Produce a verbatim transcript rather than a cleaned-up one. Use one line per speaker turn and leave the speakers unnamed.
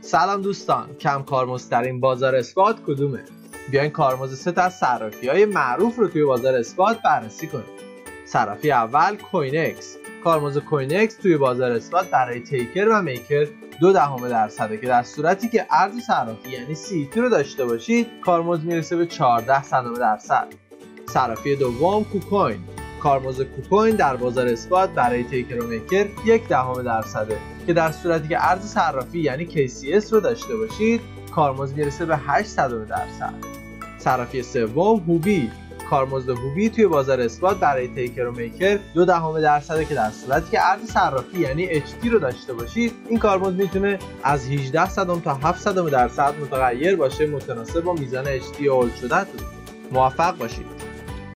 سلام دوستان، کم کارمزدترین بازار اثبات کدومه؟ بیاین کارمزد سه تا از صرافی‌های معروف رو توی بازار اثبات بررسی کنیم. صرافی اول کوینکس. کارمزد کوینکس توی بازار اثبات برای تیکر و میکر دو دهم درصده که در صورتی که ارز صرافی یعنی سی تی رو داشته باشید کارمزد میرسه به چهارده صدم درصد. صرافی دوم کوکوین. کارمزد کوکوین در بازار اثبات برای تیکر و میکر یک دهم درصده که در صورتی که ارز صرافی یعنی کی سی اس رو داشته باشید کارمزد میرسه به هشت صدم درصد. صرافی سوم هوبی. کارمزد هوبی توی بازار اثبات برای تیکر و میکر دو دهم درصده که در صورتی که ارز صرافی یعنی اچ تی رو داشته باشید این کارمزد میتونه از هجده صدم تا هفت صدم درصد متغیر باشه، متناسب با میزان اچ تی اول شدهتون. موفق باشید.